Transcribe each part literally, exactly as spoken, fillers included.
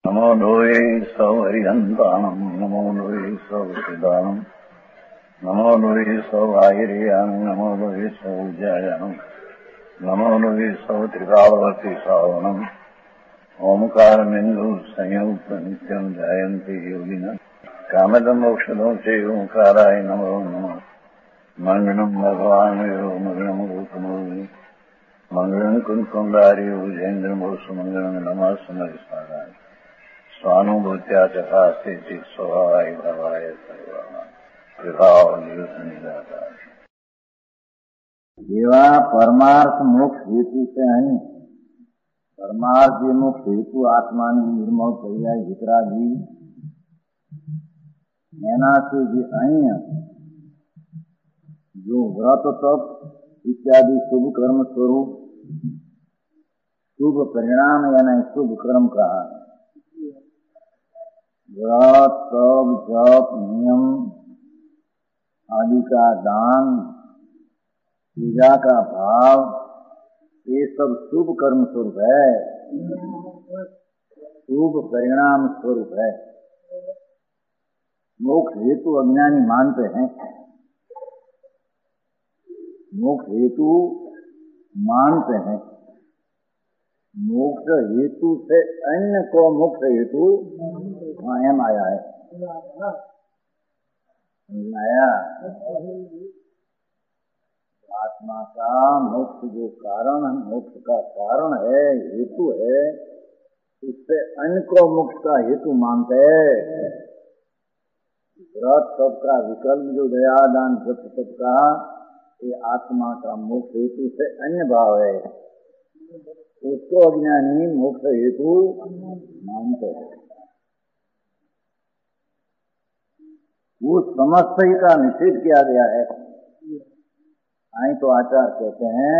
नमो लोये सौहरिहन्ताणम् नमो लोये सौहृदानम् नमो लोये सौभागिर्यानम् नमो लोये सौज्यायानम् नमो लोये सौत्रिकावती सावनम् ओंकारमिन्दु संयुक्त नित्यम् जायन्ति योगिनः कामदम् मोक्षदम् च ओंकाराय नमो नमः मङ्गलम् भगवान् यो मङ्गलम् रूपमोहि मङ्गलम् कुन्कुण्डारि भुजेन्द्रमोसु मङ्गलम् नमः समरिसाराय स्वानुभूत्या चकास्ते चित् स्वभावाय भवाय एवा परमार्थ मोक्ष हेतु से અહીં પરમાર્થ જે મોક્ષ હેતુ આત્માની નિર્મળ કર્યા વિતરાગી એનાથી જે અહીં जो व्रत तप इत्यादि शुभ कर्म स्वरूप शुभ परिणाम यानी शुभ कर्म कहा। व्रत तप जप नियम आदि का दान पूजा का भाव ये सब शुभ कर्म स्वरूप है, शुभ परिणाम स्वरूप है। मोक्ष हेतु अज्ञानी मानते हैं, मोक्ष हेतु मानते हैं। मोक्ष हेतु से अन्य को मोक्ष हेतु एम आया है, आया आत्मा का मोक्ष जो कारण मोक्ष का कारण है, हेतु है, उससे अन्य को मोक्ष का हेतु मानते हैं। व्रत तप का विकल्प जो दया दान जप तप का ये आत्मा का मोक्ष हेतु से अन्य भाव है, उसको अज्ञानी मोक्ष हेतु मानते हैं। उस समस्त ही का निषेध किया गया है। आई तो आचार्य कहते हैं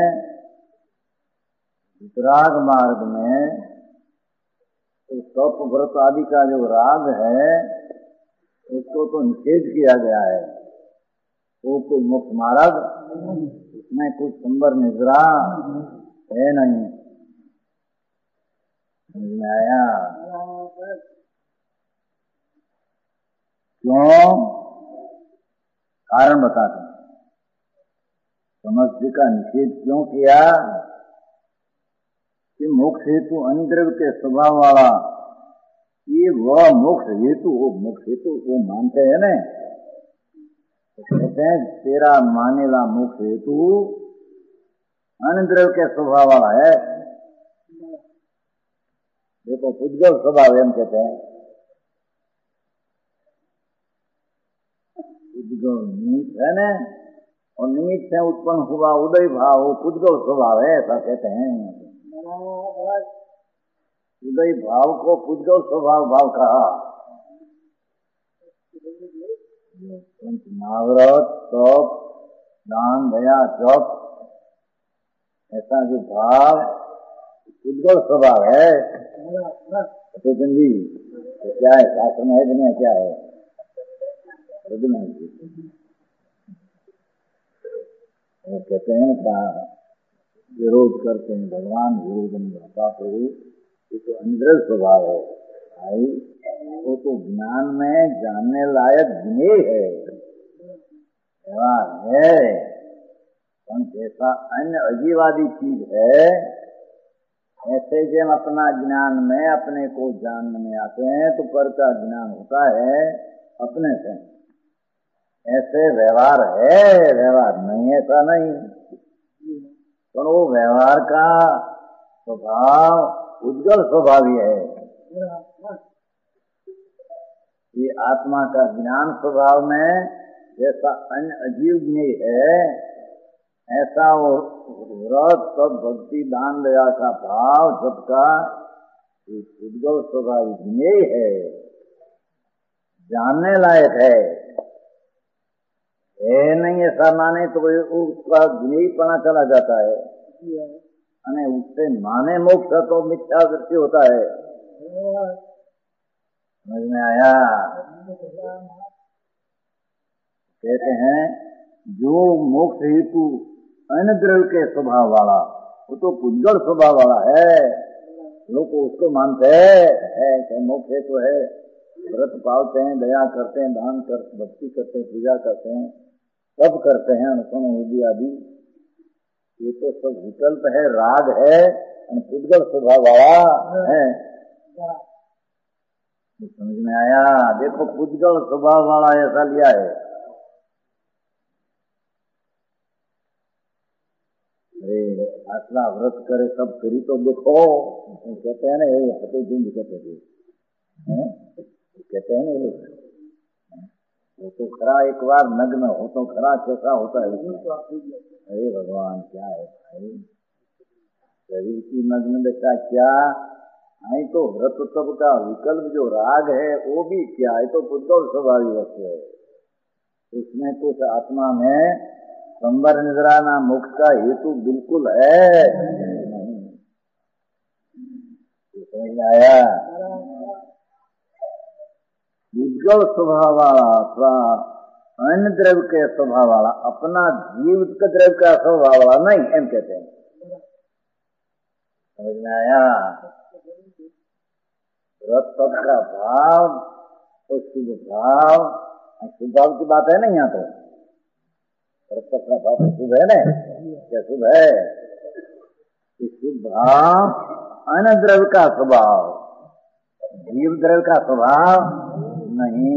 वितराग मार्ग में तो तप व्रत आदि का जो राग है उसको तो निषेध किया गया है। वो कोई मुक्त मार्ग, उसमें कुछ संबर निजरा है नहीं। समझ में आया? क्यों? कारण बताते हैं। समस्त का निषेध क्यों किया कि मोक्ष हेतु अनुद्रव्य के स्वभाव वाला ये वह मोक्ष हेतु वो मोक्ष हेतु वो मानते हैं न, कहते हैं तेरा मानेला मोक्ष हेतु अनुद्रव्य के स्वभाव वाला है। देखो उद्गल स्वभाव एम कहते हैं, उद्गल निमित्त है न, और निमित्त से उत्पन्न हुआ उदय भाव उद्गल स्वभाव है, ऐसा कहते हैं। उदय भाव को उद्गल स्वभाव भाव कहा। नाव्रत तप दान दया जप ऐसा जो भाव उद्गल स्वभाव है। चेतन जी तो क्या है, शास्त्र में है दुनिया क्या है? वो कहते हैं क्या विरोध करते हैं भगवान, विरोध नहीं प्रभु, ये तो अंदर स्वभाव है भाई। वो तो ज्ञान में जानने लायक ज्ञेय है, व्यवहार है, पर जैसा अन्य अजीवादी चीज है ऐसे जब अपना ज्ञान में अपने को जानने में आते हैं तो पर का ज्ञान होता है अपने से। ऐसे व्यवहार है, व्यवहार नहीं ऐसा नहीं, पर वो व्यवहार का स्वभाव उद्गल स्वभावी है। ये आत्मा का ज्ञान स्वभाव में जैसा अन्य अजीव ज्ञेय है ऐसा वो व्रत तप भक्ति दान दया का भाव सबका उद्गल स्वभावी ज्ञेय है, जानने लायक है। है नहीं ऐसा माने तो उसका ज्ञेयपना चला जाता है, अने उससे माने मोक्ष तो मिथ्या वृत्ति होता है। समझ में आया? कहते हैं जो मोक्ष हेतु अनुद्रव्य के स्वभाव वाला वो तो पुद्गल स्वभाव वाला है, लोग उसको मानते हैं, मोक्ष हेतु है, व्रत पालते हैं, दया करते हैं, दान करते, भक्ति करते हैं, पूजा करते हैं, सब करते हैं, अनुसरण विधि आदि। ये तो सब विकल्प है, राग है, पुद्गल स्वभाव वाला है। समझ में आया? देखो पुद्गल स्वभाव वाला ऐसा लिया है। अरे आसला व्रत करे सब करी तो देखो, कहते हैं ना, ये फतेह सिंह कहते थे, कहते हैं ना ये लोग, वो तो खरा एक बार नग्न हो तो खरा कैसा होता है। अरे भगवान क्या है भाई, शरीर की नग्न दशा क्या, आई तो व्रत तब का विकल्प जो राग है वो भी क्या है, तो पुद्गल स्वभावी वस्तु है। उसमें कुछ आत्मा में संवर निद्रा ना मोक्ष का हेतु बिल्कुल है। समझ में आया? पुद्गल स्वभाव वाला अथवा अन्य द्रव्य के स्वभाव वाला, अपना जीव के द्रव्य का स्वभाव वाला नहीं, एम कहते हैं। समझ में आया? व्रत तब का भाव और शुभ भाव, शुभ भाव की बात है ना यहाँ तो, व्रत का भाव शुभ है ना, क्या शुभ है? शुभ भाव अन्य द्रव्य का स्वभाव, जीव द्रव्य का स्वभाव नहीं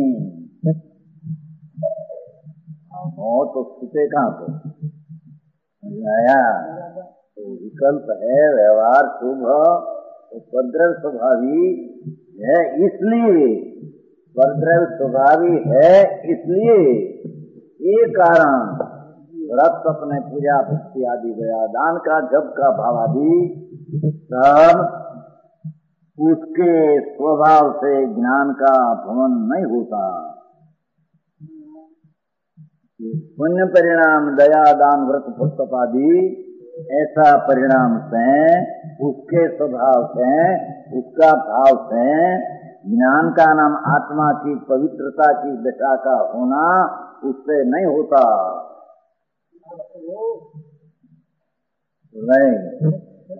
हो तो छुटे कहाँ को? आया तो विकल्प है, व्यवहार शुभ उपद्रव स्वभावी है, इसलिए उपद्रव स्वभावी है, इसलिए ये कारण व्रत अपने पूजा भक्ति आदि गया, दान का जप का भाव आदि सब उसके स्वभाव से ज्ञान का भवन नहीं होता। पुण्य परिणाम दया दान व्रत पुस्तक आदि ऐसा परिणाम से, उसके स्वभाव से, उसका भाव से ज्ञान का नाम आत्मा की पवित्रता की दशा का होना उससे नहीं होता। नहीं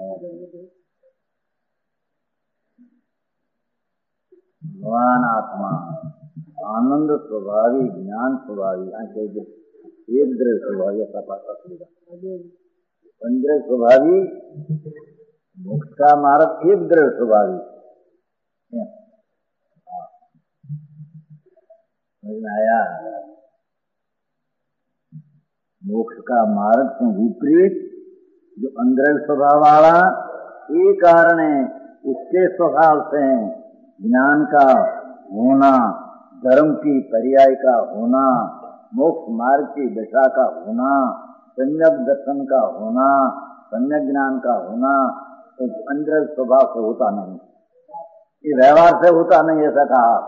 भगवान आत्मा आनंद स्वभावी, ज्ञान स्वभावी, एक द्रव्य स्वभावी, ऐसा पाता पंद्रह स्वभावी, मोक्ष का मार्ग एक द्रव्य स्वभावी। समझ में आया? मोक्ष का मार्ग से विपरीत जो अंदर स्वभाव वाला, ये कारण है उसके स्वभाव से ज्ञान का होना, धर्म की पर्याय का होना, मोक्ष मार्ग की दशा का होना, सम्यक दर्शन का होना, सम्यक ज्ञान का होना, एक अंदर स्वभाव से होता नहीं, ये व्यवहार से होता नहीं, ऐसा कहा।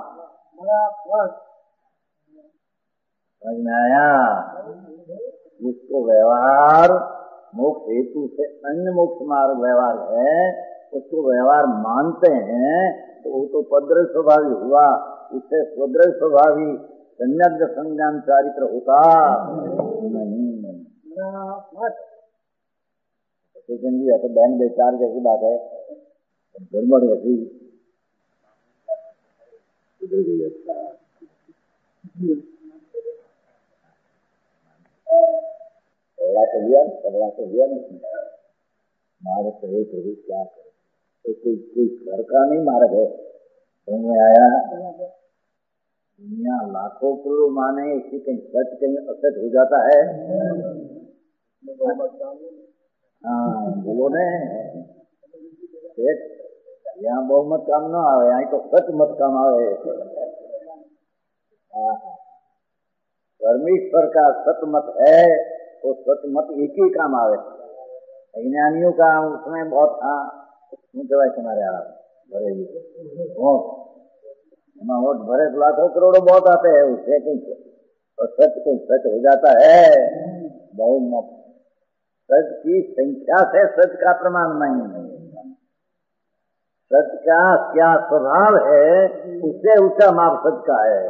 समझ में आया? जिसको व्यवहार मोक्ष हेतु से अन्य मोक्ष मार्ग व्यवहार है, उसको व्यवहार मानते हैं, तो वो तो पद्र स्वभावी हुआ, उससे स्वद्र स्वभावी सम्यक संज्ञान चारित्र होता नहीं। जी तो बहन बेचार जैसी बात है, गड़बड़ ऐसी पगड़ा तो लिया, पगड़ा तो लिया नहीं, मार्ग कहे प्रभु क्या करे, तो कोई कोई घर का नहीं मार्ग है। समझ में आया? दुनिया लाखों करोड़ माने, इसकी कहीं सच कहीं असत हो जाता है। हाँ बोलो ने, यहाँ बहुमत काम न आवे, यहाँ तो सच मत काम आवे। परमेश्वर का सतमत है, वो सतमत एक ही काम आवे। ज्ञानियों का उसमें बहुत, हाँ कहेवाय तुम्हारे यहाँ भरे वोट, वोट भरे लाखों करोड़ों बहुत आते हैं, उससे कहीं तो सच कोई सच हो जाता है। बहुमत सच की संख्या से सच का प्रमाण नहीं, सच का क्या स्वभाव है उससे उसका माप सच का है।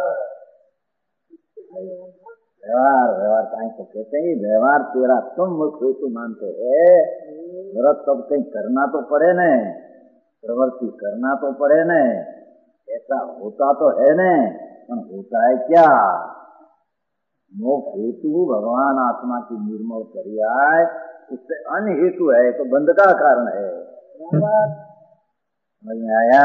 व्यवहार व्यवहार कहीं तो कहते हैं व्यवहार तेरा तुम मुख्य हेतु मानते है, व्रत सब कहीं करना तो पड़े न, प्रवृत्ति करना तो पड़े न, ऐसा होता तो है न, पर होता है क्या? मोक्ष हेतु भगवान आत्मा की निर्मल पर्याय, उससे अन्य हेतु है तो बंध का कारण है। समझ में आया?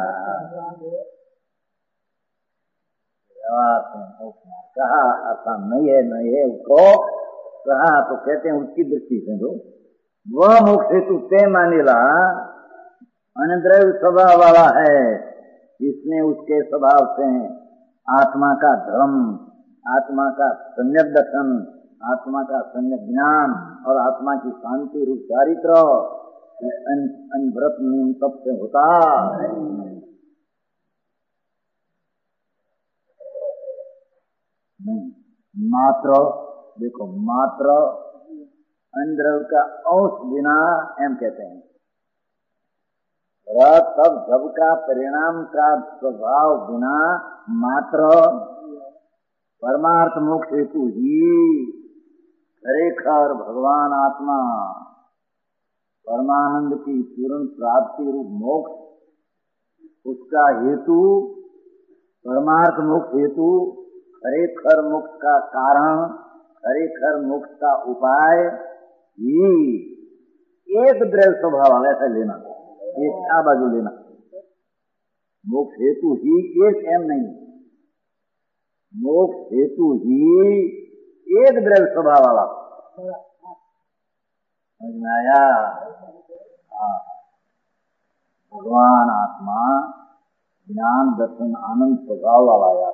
कहा आसान नहीं है, नहीं है उसको कहा तो कहते हैं उसकी दृष्टि से जो वह मोक्ष हेतु ते मानेला अनद्रव्य स्वभाव वाला है, इसमें उसके स्वभाव से आत्मा का धर्म, आत्मा का सम्यक दर्शन, आत्मा का सम्यक ज्ञान और आत्मा की शांति रूप चारित्र अनव्रत नियम तब से होता है। मात्र देखो, मात्र अनद्रव्य का अंश बिना एम कहते हैं, तब जब का परिणाम का स्वभाव बिना मात्र परमार्थ मोक्ष हेतु ही खरेखर भगवान आत्मा परमानंद की पूर्ण प्राप्ति रूप मोक्ष, उसका हेतु परमार्थ मोक्ष हेतु, खरेखर मोक्ष का कारण, खरेखर मोक्ष का उपाय ही एक द्रव्य स्वभाव ऐसा लेना, एक आ बाजू लेना। मोक्ष हेतु ही एक एम नहीं, मोक्ष हेतु ही एक द्रव्य स्वभाव वाला। समझ में आया? भगवान आत्मा ज्ञान दर्शन आनंद स्वभाव वाला है।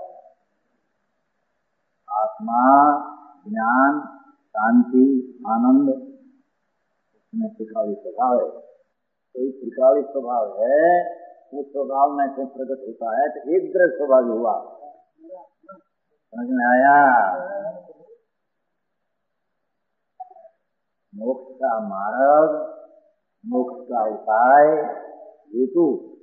आत्मा ज्ञान शांति आनंद उसमें त्रिकाली स्वभाव है। कोई त्रिकाली स्वभाव है, उस स्वभाव में से प्रकट होता है तो एक द्रव्य स्वभाव हुआ। समझ में आया? मोक्ष का मार्ग, मोक्ष का उपाय हेतु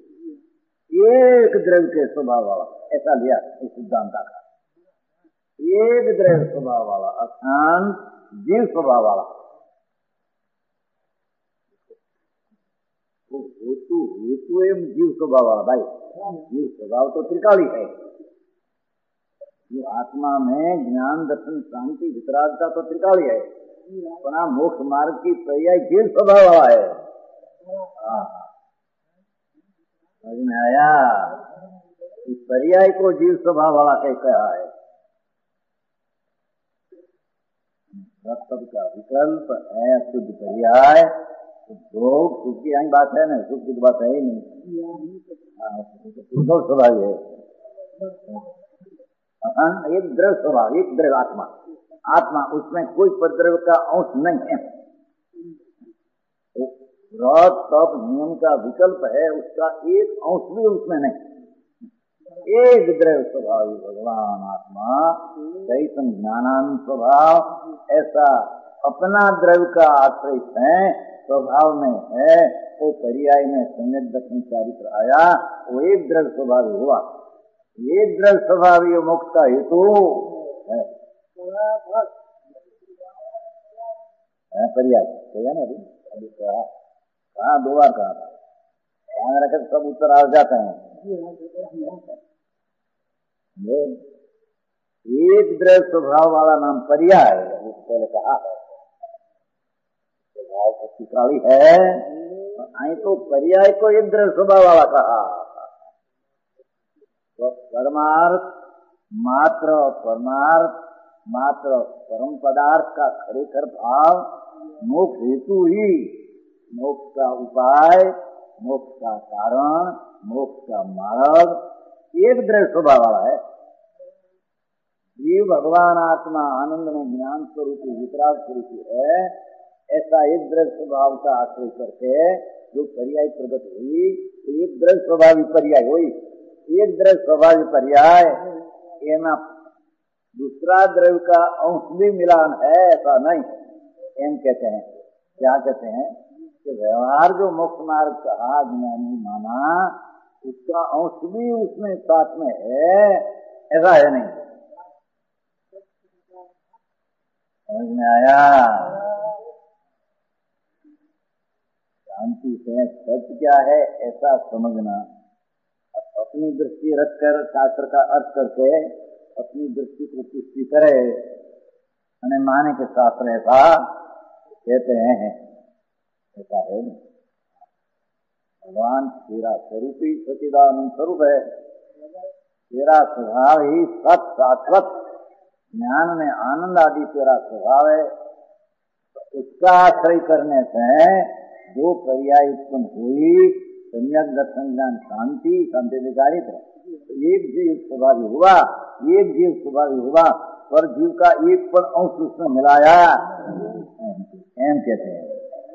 एक द्रव्य के स्वभाव वाला, ऐसा लिया इस सिद्धांत का। एक द्रव्य स्वभाव वाला अशांत जीव स्वभाव वाला हेतु, हेतु एवं जीव स्वभाव वाला। भाई जीव स्वभाव तो त्रिकाली है, जो आत्मा में ज्ञान दर्शन शांति वितरागता तो त्रिकाली है, अपना मोक्ष मार्ग की पर्याय जीव स्वभाव वाला है। समझ में आया? इस पर्याय को जीव स्वभाव वाला कह कहा है। सब का विकल्प है शुद्ध पर्याय, भोग सुख की यही बात है ना, सुख की बात है ही नहीं, स्वभाव है। एक द्रव्य स्वभाव, एक द्रव्य आत्मा, आत्मा उसमें कोई पद्रव्य का अंश नहीं है। रत तप नियम का विकल्प है, उसका एक अंश भी उसमें नहीं। एक द्रव्य स्वभाव भगवान आत्मा, चैतन्य ज्ञानानंद स्वभाव, ऐसा अपना द्रव्य का आश्रय है, स्वभाव में है, वो पर्याय में सम्यक दर्शन चारित्र आया, वो एक द्रव्य स्वभाव हुआ। एक द्रव्य स्वभाव मोक्ष का हेतु है, है पर्याय है ना। अभी अभी कहा कहा दो बार कहा था, ध्यान रखे तो सब उत्तर आ जाते हैं। एक द्रव्य स्वभाव वाला नाम पर्याय है, पहले कहा है स्वभाव तो त्रिकाली है, आई तो पर्याय को एक द्रव्य स्वभाव वाला कहा। तो परमार्थ मात्र, परमार्थ मात्र परम पदार्थ का खरेखर भाव, मोक्ष हेतु ही, मोक्ष का उपाय, मोक्ष का कारण, मोक्ष का मार्ग एक द्रव्य स्वभाव वाला है। जीव भगवान आत्मा आनंद में ज्ञान स्वरूप वितराग स्वरूप है, ऐसा एक द्रव्य स्वभाव का आश्रय करके जो पर्याय प्रकट हुई, तो एक द्रव्य स्वभावी पर्याय हुई। एक द्रव्य स्वभावी पर्याय एना दूसरा द्रव्य का अंश भी मिलान है, ऐसा नहीं। एम कहते हैं, क्या कहते हैं कि व्यवहार जो मोक्ष मार्ग कहा ज्ञानी माना, उसका अंश भी उसमें साथ में है, ऐसा है नहीं। समझ में आया? शांति से सच क्या है ऐसा समझना, अपनी दृष्टि रखकर शास्त्र का अर्थ करके अपनी दृष्टि को पुष्टि करे, मैंने माने के शास्त्र ऐसा कहते हैं, ऐसा है नहीं। भगवान तेरा स्वरूप ही सच्चिदानंद स्वरूप है, तेरा स्वभाव ही सत शाश्वत ज्ञान में आनंद आदि तेरा स्वभाव है। तो उसका आश्रय करने से जो पर्याय उत्पन्न हुई सम्यक दर्शन ज्ञान शांति शांति विचारित है। तो एक जीव स्वभावी हुआ, एक जीव स्वभावी हुआ, पर जीव का एक पण अंश उसमें मिलाया एम कहते हैं।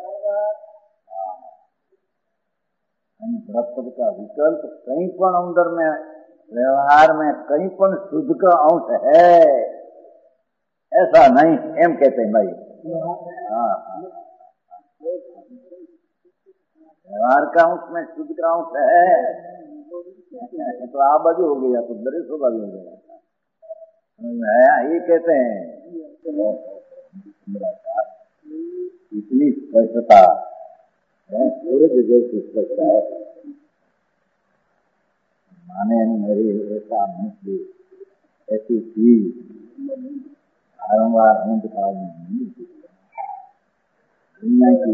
ब्रह्म का विकल्प कहीं पण अंदर में व्यवहार में कहीं पण शुद्ध का अंश है ऐसा नहीं, एम कहते हैं भाई। हाँ, व्यवहार का अंश में शुद्ध का अंश है तो आ बाजू हो गया तो दरे सो बाजू हो गया, ये कहते हैं। इतनी स्पष्टता सूरज जैसी स्पष्टता है, माने मेरी ऐसा मुक्ति ऐसी चीज बारम्बार अंत काल में नहीं दुनिया की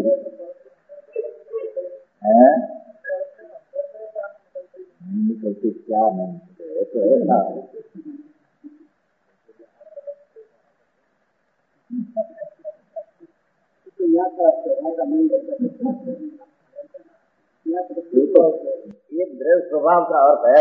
है, नहीं निकलती क्या नहीं है, तो ऐसा एक द्रव्य स्वभाव का अर्थ है,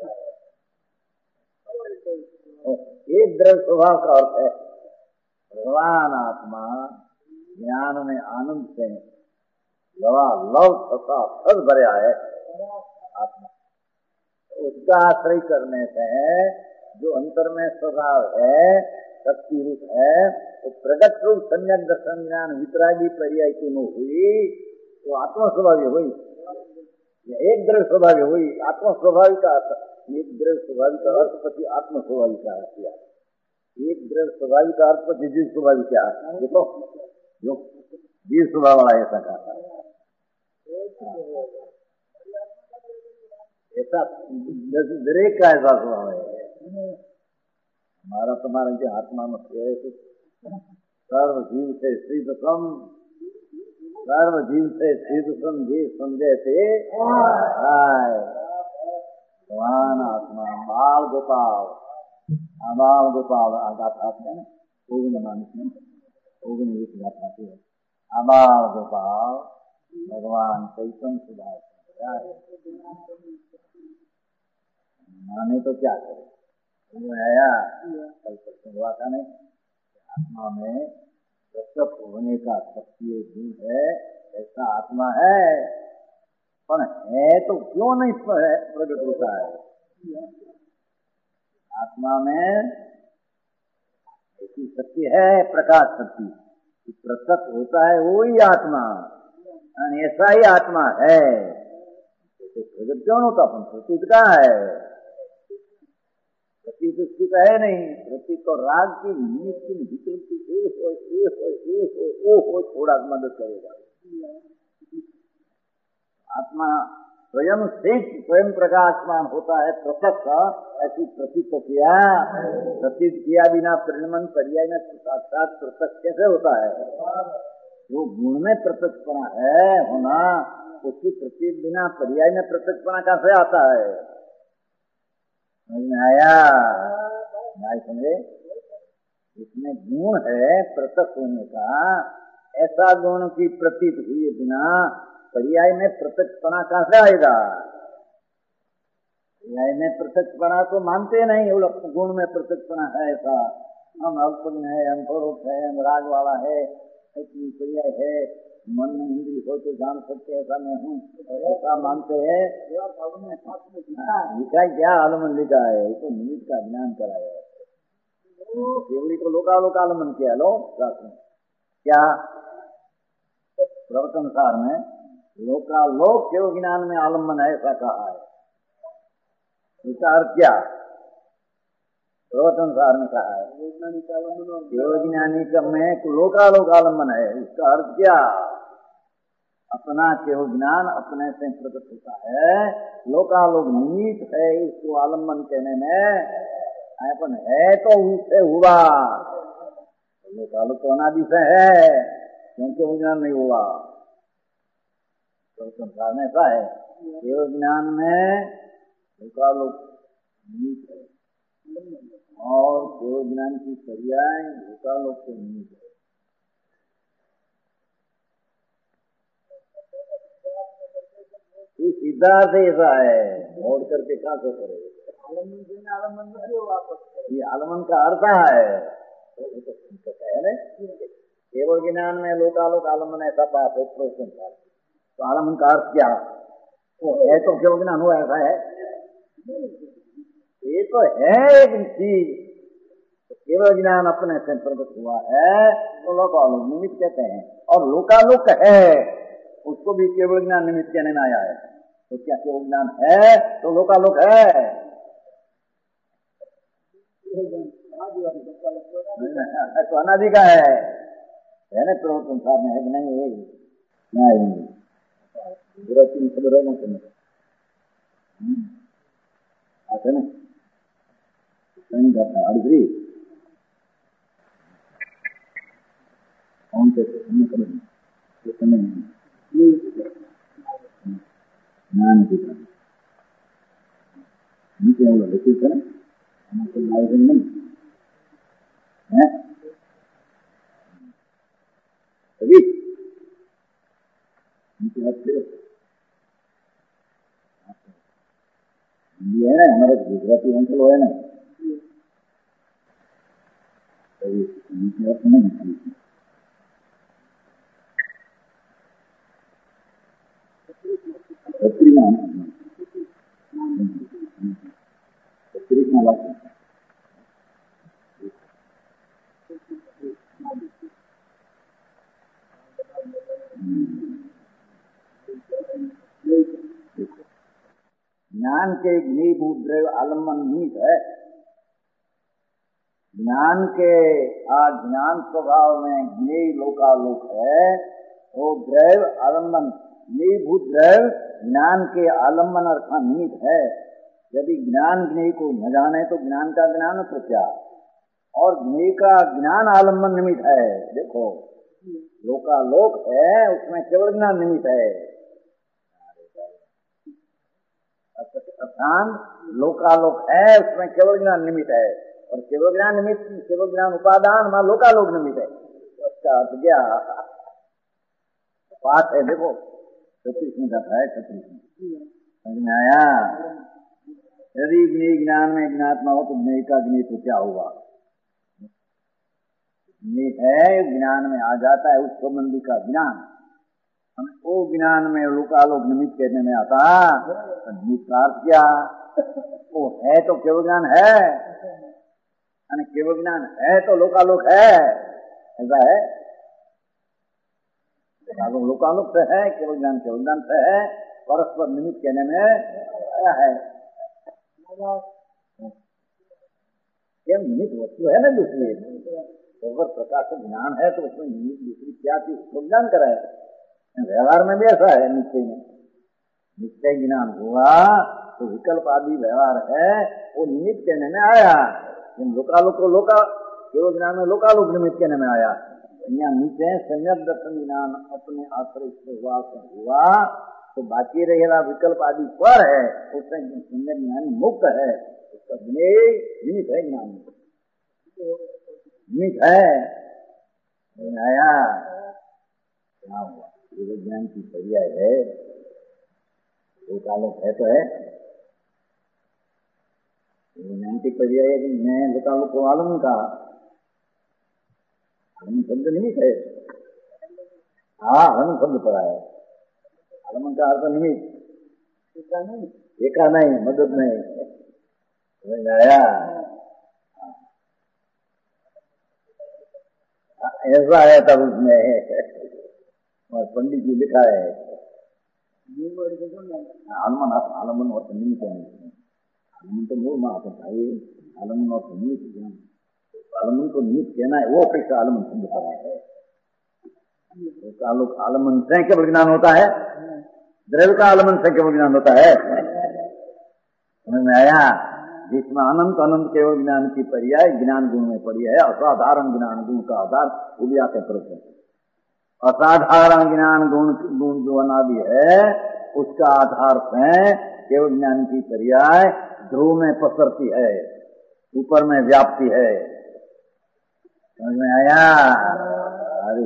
एक द्रव्य स्वभाव का अर्थ है भगवान आत्मा ज्ञान में आनंद से लवा लव तथा फल भरा है आत्मा। उसका आश्रय करने से जो अंतर में स्वभाव है शक्ति रूप है वो प्रगट रूप सम्यक दर्शन ज्ञान वितरागी पर्याय की नो हुई तो आत्मा स्वभावी हुई, एक द्रव्य स्वभावी हुई। आत्मा स्वाभाविक का अर्थ, एक द्रव्य स्वाभाविक का अर्थ पति आत्म स्वाभाविक का अर्थ किया, एक द्रव्य स्वाभाविक का अर्थ पति जीव स्वाभाविक का अर्थ। देखो जो जीव स्वभाव वाला ऐसा कहा ऐसा दरेक का ऐसा स्वभाव है। हमारा तुम्हारा जो आत्मा में सर्व जीव से स्थित सम, सर्व जीव से स्थित सम जी समझे थे भगवान आत्मा बाल गोपाल, बाल गोपाल गाथा है ना ओगन मानस में ओगन एक गाथा है, अबाल गोपाल भगवान चैतन्य सुधार माने तो क्या करे आया कल प्रश्न हुआ था नहीं, आत्मा में प्रत्यक्ष होने का शक्ति गुण है ऐसा आत्मा है, पर है तो क्यों नहीं प्रकट होता है? आत्मा में ऐसी शक्ति है प्रकाश शक्ति, प्रत्यक्ष होता है वो ही आत्मा, ऐसा ही आत्मा है तो प्रकट क्यों होता? अपन प्रतीत कहाँ है? प्रतीत स्थित है नहीं, प्रतीत तो राग की नित्य विकृति ए हो ए हो ए हो ओ हो थोड़ा मदद करेगा। आत्मा स्वयं से स्वयं प्रकाशमान होता है प्रत्यक्ष, ऐसी प्रतीत किया प्रतीत किया बिना परिणमन पर्याय में साक्षात प्रत्यक्ष कैसे होता है? जो गुण में प्रत्यक्षपना है होना उसकी प्रतीत बिना पर्याय में प्रत्यक्षपना कैसे आता है? समझ में आया? नहीं समझे? इसमें गुण है प्रत्यक्ष होने का, ऐसा गुण की प्रतीत हुए बिना पर्याय में प्रत्यक्षपना कैसे आएगा? पर्याय में प्रत्यक्षपना तो मानते नहीं, वो गुण में प्रत्यक्षपना है ऐसा, हम अल्पज्ञ है, हम परोक्ष है, हम राग वाला है, ऐसी पर्याय है, मन में इंद्रिय हो तो जान सकते ऐसा मैं हूँ ऐसा मानते हैं। लिखा क्या आलमन लिखा है, तो निमित्त का ज्ञान कराया है, केवली को लोकालोकालमन किया लो क्या प्रवर्तनसार में लोकालोक केवल ज्ञान में आलम्बन है ऐसा कहा है। इसका अर्थ क्या? प्रवर्तनसार में कहा है केवल ज्ञानी का में लोकालोक आलम्बन है, इसका अर्थ क्या? अपना केवल ज्ञान अपने से प्रकट होता है। लोकालोक निमित्त है इसको आलम्बन कहने में, अपन है तो उससे हुआ। लोकालोक तो अनादि से है, क्योंकि ज्ञान नहीं हुआ। तो संसार में ऐसा है, केवल ज्ञान में लोकालोक निमित्त है और केवल ज्ञान की पर्याय लोकालोक के निमित्त है। सिद्धार्थ ऐसा है, मोड़ करके क्या से करे आलमन वापस। ये आलमन का अर्थ है, केवल ज्ञान में लोकालोक आलमन ऐसा बात है। तो आलमन का अर्थ क्या वो है? तो केवल ज्ञान हुआ ऐसा है, ये तो है एक चीज। केवल ज्ञान अपने से प्रकट हुआ है तो लोकालोक निमित्त कहते हैं। और लोकालोक है उसको भी केवल ज्ञान निमित्त कहने में आया है। तो क्या केवल ज्ञान है तो लोकालोक है? तो अनादि का है, है ना? तो संसार में है कि नहीं? है नहीं, पूरा तीन खबर है ना आते ना नहीं करता अड़गरी कौन से समय ज्ञान की नीचे वाला लिखी है हमको लाइट नहीं है अभी नीचे हाथ ये है ना हमारे गुजराती अंकल है ना अभी नीचे हाथ नहीं छत्री में छत्री में लाते ज्ञान के घनीभूत द्रव्य आलम्बन निमित्त है। ज्ञान के ज्ञान स्वभाव में ज्ञेय लोकालोक है, वो द्रव्य आलम्बन घनीभूत द्रव्य ज्ञान के आलम्बन अर्थात निमित्त है। यदि ज्ञान ज्ञेय को न जाने तो ज्ञान का ज्ञान तो क्या, और ज्ञेय का ज्ञान आलम्बन निमित्त है। देखो लोकालोक है उसमें केवल ज्ञान निमित्त है, अर्थात लोकालोक है उसमें केवल ज्ञान निमित्त है, और केवल ज्ञान निमित्त केवल ज्ञान उपादान मां लोकालोक निमित्त है। उसका अर्थ क्या बात है? देखो छत्तीस में जाता है, छत्तीस में समझ में आया? यदि ज्ञेय ज्ञान में ज्ञात्मा हो तो ज्ञेय का ज्ञेय तो क्या हुआ? ज्ञेय है ज्ञान में आ जाता है उस संबंधी का ज्ञान, वो ज्ञान में लोकालोक निमित्त कहने में आता। निमित्त अर्थ क्या? वो है तो केवल ज्ञान है, केवल ज्ञान है तो लोकालोक है, ऐसा है। लोकालोक से है, केवल ज्ञान केवल ज्ञान से है, परस्पर निमित्त कहने में आया है। ये निमित्त वस्तु है ना दूसरी, तो अगर प्रकाश ज्ञान है तो उसमें निमित्त दूसरी क्या चीज ज्ञान कराए? व्यवहार में भी ऐसा है, निश्चय में निश्चय ज्ञान हुआ तो विकल्प आदि व्यवहार है वो निमित्त कहने में आया। लोकालोक को लोका केवल ज्ञान में लोकालोक निमित्त कहने में आया। यहाँ नीचे सम्यक दर्शन ज्ञान अपने आश्रय से हुआ हुआ तो बाकी रहेगा विकल्प आदि पर है, उसमें सम्यक ज्ञान मुक्त है, उसका निमित्त है, ज्ञान निमित्त है। आया क्या हुआ? ये ज्ञान की पर्याय है, लोकालोक है तो है ज्ञान की पर्याय है। मैं लोकालोक को आलम का आलम शब्द निमित्त है। हाँ आलम शब्द पड़ा है, आलम का अर्थ निमित्त, एका नहीं मदद नहीं, समझ आया? ऐसा है तब उसमें और पंडित जी लिखा है आलमन आलमन और निमित्त है। आलमन तो मूल मात होता है, आलमन और निमित्त, आलमन को निमित्त कहना है, वो अपेक्षा आलमन शब्द पड़ा है। उसका लोग आलमन से केवल ज्ञान होता है, द्रव्य का आलमन से केवल ज्ञान होता है। समझ में आया? जिसमें अनंत अनंत केवल ज्ञान की पर्याय ज्ञान गुण में पड़ी है। असाधारण ज्ञान गुण का आधार वो भी आके प्रश्न, असाधारण ज्ञान गुण गुण जो अनादि है उसका आधार से केवल ज्ञान की पर्याय ध्रुव में पसरती है, ऊपर में व्याप्ति है। समझ में आया? अरे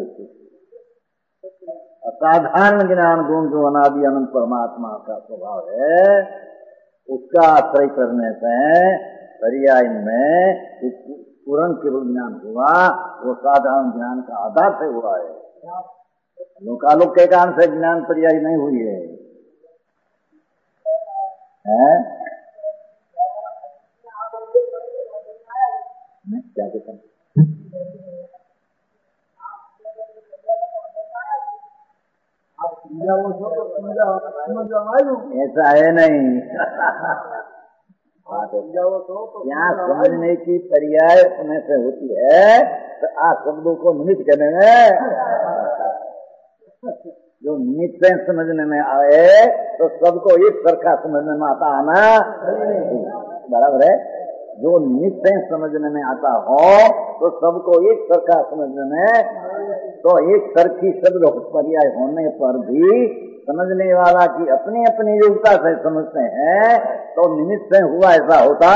असाधारण ज्ञान गुण जो अनादि अनंत परमात्मा का स्वभाव है उसका आश्रय करने से पर्याय में पूर्ण केवल ज्ञान हुआ, वो साधारण ज्ञान का आधार से हुआ है। लोकालोक के कारण से ज्ञान पर्याय नहीं हुई है, है? क्या कहता हूँ? ऐसा है नहीं। यहाँ समझने की पर्याय में से होती है तो आ शब्दों को निमित्त करने में, जो निमित्त से समझने में आए तो सबको एक सरखा समझने में आता है ना, बराबर है। जो निमित्त से समझने में आता हो तो सबको एक सरखा समझने में, तो एक सरखी शब्द पर्याय होने पर भी समझने वाला की अपनी अपनी योग्यता से समझते हैं तो निमित्त से हुआ ऐसा होता।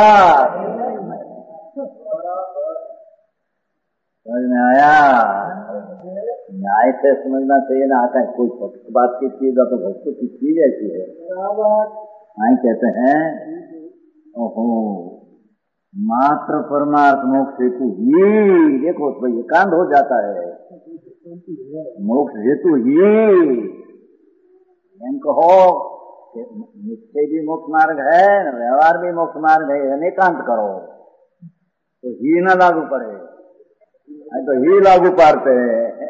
समझ में आया? न्याय से समझना चाहिए ना, आता है कोई भक्त बात की चीज तो भक्त की चीज ऐसी है। आई कहते हैं ओहो मात्र परमार्थ मोक्ष हेतु ही, देखो तो ये कांड हो जाता है, मोक्ष हेतु ही इनको हो, निश्चय भी मोक्ष मार्ग है, व्यवहार भी मोक्ष मार्ग है, अनेकांत करो तो ही न लागू पड़े, तो ही लागू पाते हैं।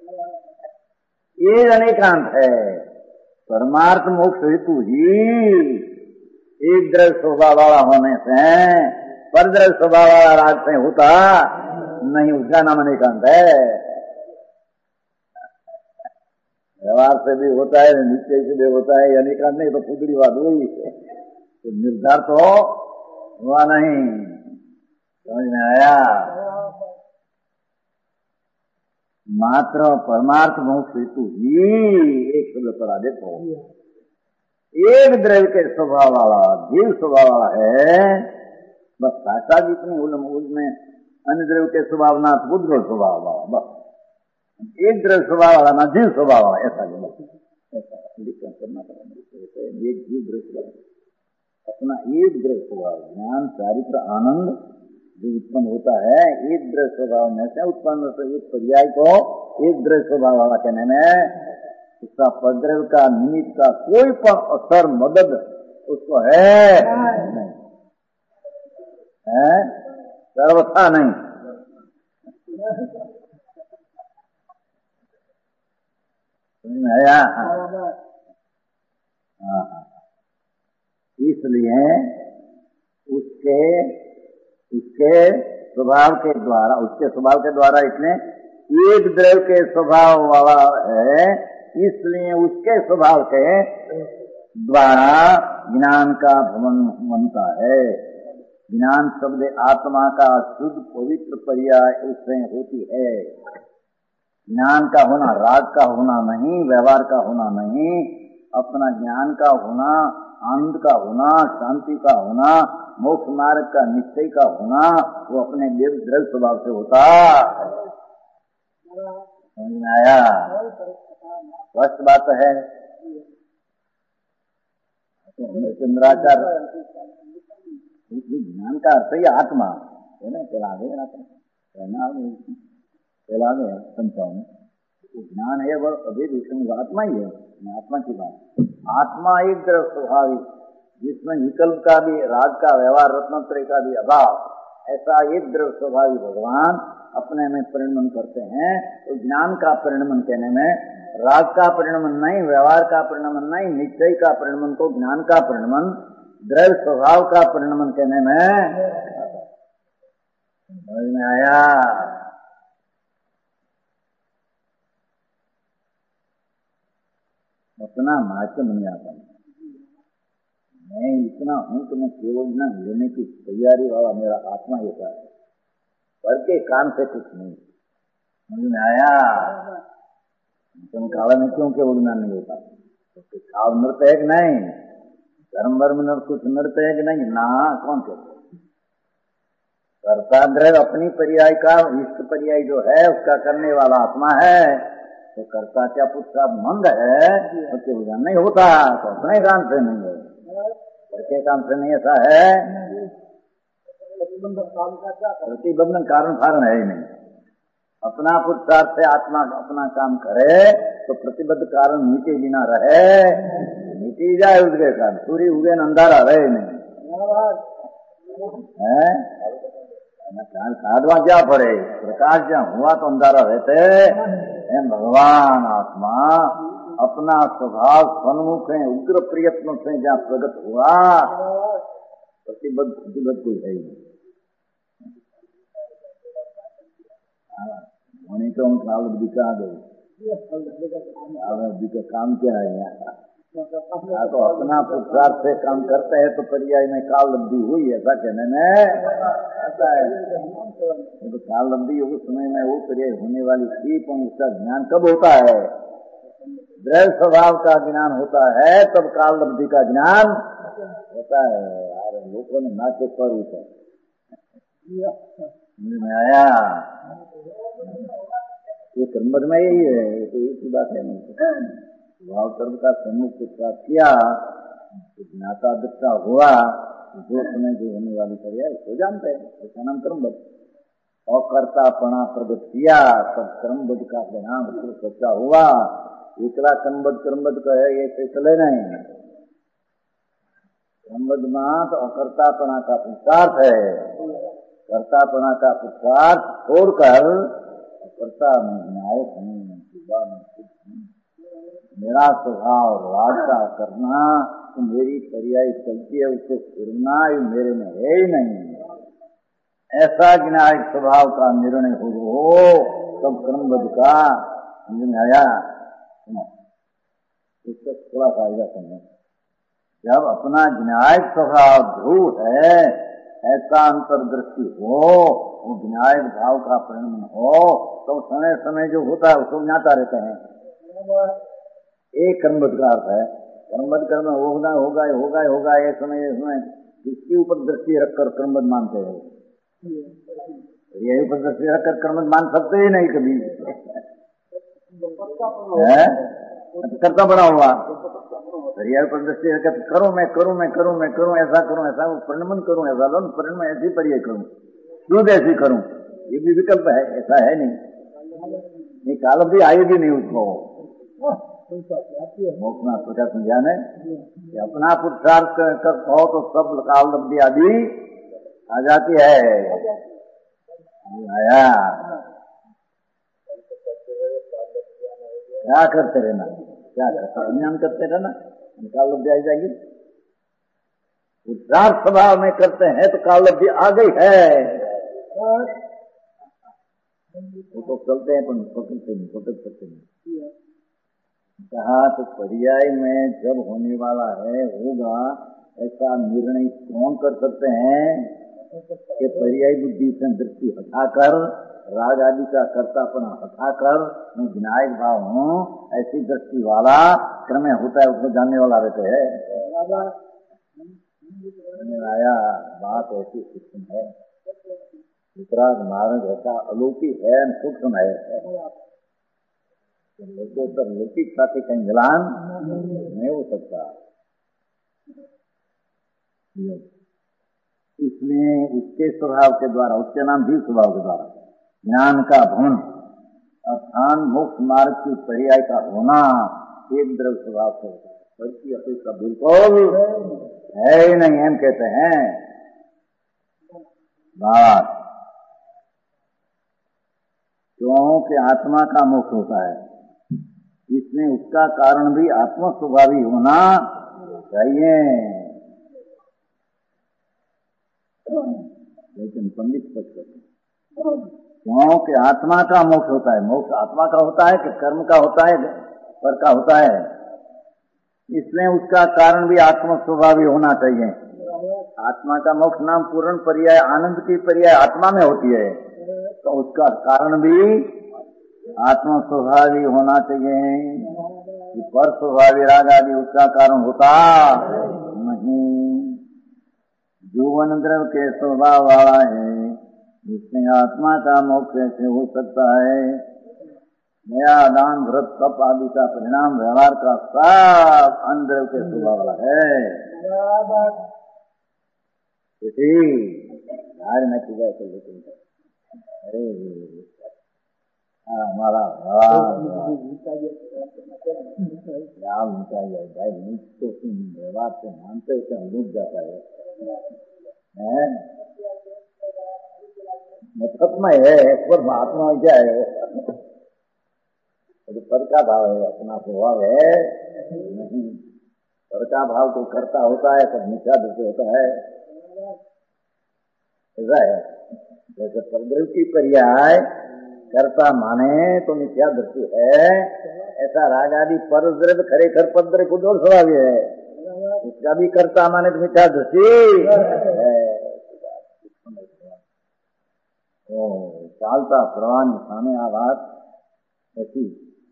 ये अनेकांत है, परमार्थ मोक्ष हेतु ही एक द्रव्य स्वभाव वाला होने से पर द्रव्य स्वभाव वाला राग से होता नहीं, उसका नाम अनेकांत है। व्यवहार से भी होता है, निश्चय से भी होता है, अनेकांत नहीं तो पुतली बात हुई, तो निर्धार तो हुआ नहीं। समझ में आया? मात्र परमार्थ मोक्ष हेतु ही एक शब्द पड़ा, देखो एक द्रव्य के स्वभाव वाला जीव स्वभाव वाला है, बस भाषा जितनी उसमें अन्य द्रव्य के स्वभाव ना बुद्ध स्वभाव वाला, बस एक द्रव्य स्वभाव वाला ना जीव स्वभाव वाला, ऐसा नहीं, ऐसा करना पड़ेगा। एक जीव द्रव्य स्वभाव, अपना एक द्रव्य स्वभाव ज्ञान चारित्र आनंद जो उत्पन्न होता है एक द्रव्य स्वभाव में से उत्पन्न होता है, एक पर्याय को एक द्रव्य स्वभाव वाला कहने में उसका परद्रव्य का निमित्त का कोई पण असर मदद उसको है नहीं, है सर्वथा नहीं। आया? इसलिए उसके उसके स्वभाव के द्वारा उसके स्वभाव के द्वारा इसने एक द्रव्य के स्वभाव वाला है, इसलिए उसके स्वभाव के द्वारा ज्ञान का भवन बनता है। ज्ञान शब्द आत्मा का शुद्ध पवित्र पर्याय उससे होती है। ज्ञान का होना राग का होना नहीं, व्यवहार का होना नहीं, अपना ज्ञान का होना, आनंद का होना, शांति का होना, मोक्ष मार्ग का निश्चय का होना, वो अपने देव द्रव्य स्वभाव से होता। समझ में आया? स्पष्ट बात है। चंद्राचार्य ज्ञान का अर्थ ही आत्मा है ना, चला गया चला गया पंचावन ज्ञान है, वो अभी आत्मा ही है, आत्मा की बात। आत्मा एक तरफ स्वाभाविक जिसमें विकल्प का भी, राग का, व्यवहार, रत्नत्रय का भी अभाव, ऐसा एक द्रव्य स्वभावी भगवान अपने में परिणमन करते हैं। तो ज्ञान का परिणमन कहने में राग का परिणमन नहीं, व्यवहार का परिणमन नहीं, निश्चय का परिणमन को ज्ञान का परिणमन, द्रव्य स्वभाव का परिणमन कहने में समझ में आया? अपना माध्यम नहीं आता। मैं इतना हूं कि मैं केवल न लेने की तैयारी वाला मेरा आत्मा होता है, पर के काम से कुछ नहीं। समझ में आया? तुम काला में क्यों केवल ज्ञान नहीं होता? तो काल नृत्य है कि नहीं? धर्म वर्म नर कुछ नृत्य है कि नहीं? ना, कौन कहते? कर्ता द्रव्य अपनी पर्याय का इष्ट पर्याय जो है उसका करने वाला आत्मा है। तो कर्ता क्या पुरुषार्थ मंद है तो केवल ज्ञान नहीं होता, तो अपने काम से नहीं है, करके काम से नहीं। ऐसा है प्रतिबंधन कारण कारण है ही नहीं। अपना पुरुषार्थ से आत्मा अपना काम करे तो प्रतिबद्ध कारण नीचे बिना रहे, नीचे जाए उसके कारण सूर्य उगे न अंधारा रहे नहीं है। काटवा क्या पड़े, प्रकाश जहाँ हुआ तो अंधारा रहते। भगवान आत्मा अपना स्वभाव सन्मुख है, उग्र प्रयत्न से जहाँ प्रगट हुआ, प्रतिबद्ध प्रतिबद्ध कोई है ही होने तो हम काल दिखा गए। काम क्या है यहाँ? तो अपना पुरुषार्थ से काम करते हैं तो पर्याय में काल लब्धि हुई, ऐसा कहने में ऐसा है। तो काल लब्धि उस समय में वो पर्याय होने वाली थी, पर उसका ज्ञान कब होता है? द्रव्य स्वभाव का ज्ञान होता है तब काल लब्धि का ज्ञान होता है। यार लोगों ने ना के पर ऊपर में आया ये कर्मठ में यही है, तो एक बात है नहीं। भाव कर्म का सम्मुख प्राप्त किया, ज्ञाता दृष्टा हुआ, जो समय जो होने वाली पर्याय उसको जानते हैं, उसका नाम कर्मबद्ध। और कर्तापना प्रगट किया तब कर्मबद्ध का परिणाम सच्चा हुआ। एकला कर्मबद्ध कर्मबद्ध का है ये फैसले नहीं। कर्मबद्ध मात और कर्तापना का पुरुषार्थ है। कर्तापना का पुरुषार्थ छोड़कर कर्ता में न्यायक नहीं, मेरा स्वभाव राग का करना तो मेरी पर्याय चलती है, उसको फिरना मेरे में है ही नहीं। ऐसा न्यायिक स्वभाव का निर्णय हो तब कर्मबद्ध का समझ में आया। उसका थोड़ा फायदा समझे। जब अपना न्यायिक स्वभाव ध्रुव है, ऐसा अंतर्दृष्टि हो, वो न्यायिक भाव का परिणाम हो, तो समय समय जो होता है उसको ज्ञाता रहते हैं। एक कर्मबद्ध का अर्थ है, कर्मबद्ध कर्म होगा होगा होगा होगा ये समय समय इसके ऊपर दृष्टि रखकर कर्मबद्ध मानते हैं। यही ऊपर दृष्टि रखकर कर्मबद्ध मान सकते ही नहीं कभी है। करता बड़ा हुआ यही ऊपर दृष्टि रखकर करूं मैं करूं मैं करूं मैं करूं ऐसा करूं ऐसा परिणमन करूं ऐसा लो परिणम ऐसी परिचय करूं शुद्ध ऐसी करूं, ये भी विकल्प है, ऐसा है नहीं। ये काल भी आएगी नहीं उसको मोक्षना प्रकाश समझाने कि अपना पुरुषार्थ कर हो तो सब काल लब्धि आदि आ जाती है। आया क्या करते रहना, क्या करते अज्ञान करते रहना, काल लब्धि आ जाएगी। पुरुषार्थ स्वभाव में करते हैं तो काल लब्धि आ गई है। वो तो चलते हैं पर पकड़ते नहीं पकड़ सकते नहीं। कहा तो पर्याय में जब होने वाला है होगा, ऐसा निर्णय कौन कर सकते हैं कि पर्याय बुद्धि से दृष्टि हटाकर राग आदि का कर्तापना हटाकर मैं विनायक भाव हूँ ऐसी दृष्टि वाला क्रम होता है, उसको जानने वाला रहते है। आया बात ऐसी सूक्ष्म है, वितराग मार्ग ऐसा अलौकिक है, सूक्ष्म है, लोकोत्तर लौकिक साथी का मिलान नहीं हो सकता। इसलिए उसके स्वभाव के द्वारा, उसके नाम भी स्वभाव के द्वारा ज्ञान का भवन अर्थान मोक्ष मार्ग की पर्याय का होना एक द्रव्य स्वभाव से होता है, बल्कि अपेक्षा बिल्कुल है ही नहीं। हम कहते हैं बात क्योंकि आत्मा का मोक्ष होता है, इसमें उसका कारण भी आत्म स्वभावी होना चाहिए। लेकिन पंडित पक्ष क्योंकि आत्मा का मोक्ष होता है, मोक्ष आत्मा का होता है कि कर्म का होता है, पर का होता है, इसलिए उसका कारण भी आत्म स्वभावी होना चाहिए। आत्मा का मोक्ष नाम पूर्ण पर्याय आनंद की पर्याय आत्मा में होती है, तो उसका कारण भी आत्म स्वभावी होना चाहिए। पर स्वभावी राग आदि उसका कारण होता नहीं। जीवन द्रव्य के स्वभाव वाला है, इसमें आत्मा का मोक्ष कैसे हो सकता है? नया दान व्रत तप आदि का परिणाम व्यवहार का सब अंदर के स्वभाव वाला है। घर में पूजा कर लेते अरे हमारा भाई तो व्यवहार से मानते उसे डूब जाता है, मतलब में है पर महात्मा क्या है? पर का भाव है, अपना स्वभाव है नहीं। पर का भाव तो करता होता है, पर मिथ्या दृष्टि होता है, ऐसा है। जैसे परद्रव्य की पर्याय कर्ता माने तो मिथ्या दृष्टि है, ऐसा राग आदि परद्रव्य खरेखर पद्रव्य को दोष स्वभावी है, उसका भी कर्ता माने तो मिथ्या दृष्टि है। ओ चालता प्रवाह सामने आवाज ऐसी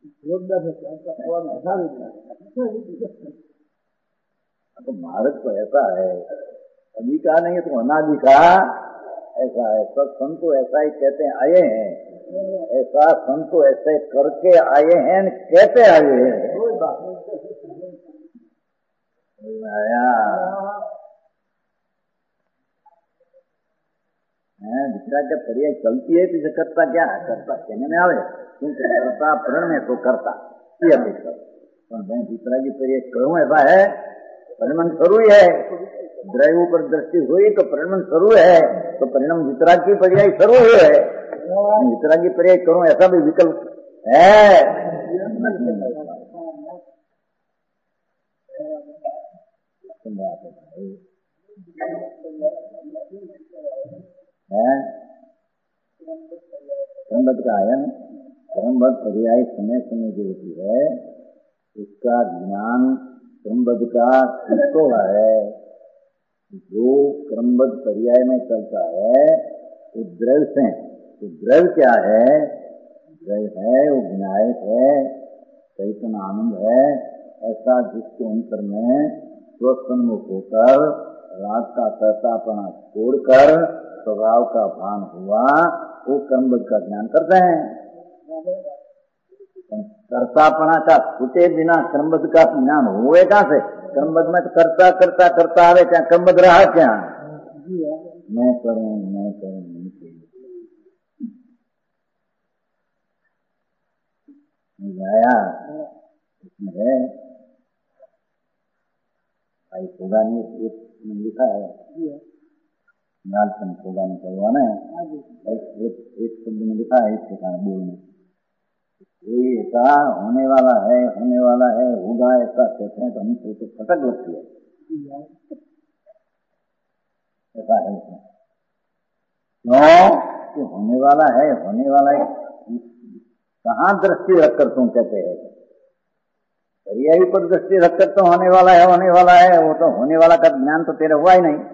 तो भारत तो ऐसा है, अभी का नहीं है तो अनादि का ऐसा है। सब संतो ऐसा ही कहते आए हैं, ऐसा संतो ऐसे करके आए हैं, कहते आए हैं। आया दूसरा क्या पर्याय चलती है तो करता क्या है? करता कहने में आवे क्योंकि करता प्रण में तो करता ये अपेक्षा, मैं दूसरा की पर्याय करूँ ऐसा है, परिणाम शुरू है। द्रव्य पर दृष्टि हुई तो परिणाम शुरू है, तो परिणाम दूसरा की पर्याय शुरू है, दूसरा की पर्याय करूँ ऐसा भी विकल्प है। क्रमबद्ध का आया ना, क्रमबद्ध पर्याय समय समय जो होती है उसका ज्ञान क्रमबद्ध का किसको है? जो क्रमबद्ध पर्याय में चलता है वो द्रव्य से, तो द्रव्य क्या है? द्रव्य है वो विनायक है, चैतन्य आनंद है, ऐसा जिसके अंतर में स्वसन्मुख होकर राग का कर्तापना छोड़कर स्वभाव का भान हुआ, वो क्रमबद्ध का ज्ञान करते हैं। कर्तापना का छूटे बिना क्रमबद्ध का ज्ञान हुए कहाँ से? क्रमबद्ध में तो करता करता करता आवे, क्या क्रमबद्ध रहा क्या? मैं करूं मैं करूं नहीं आया इसमें है। भाई सोगानी एक लिखा है, नालचंद सोगानी करवाना है, एक एक शब्द में लिखा है, इस ठिकाने बोलने कोई ऐसा होने वाला है होने वाला है होगा ऐसा कहते हैं तो हम तो खटक लगती है, ऐसा है क्यों कि होने वाला है होने वाला है कहाँ दृष्टि रखकर तुम कहते हैं? पर्यायी पर दृष्टि रखकर तो होने वाला है होने वाला है, वो तो होने वाला का ज्ञान तो तेरे हुआ ही नहीं।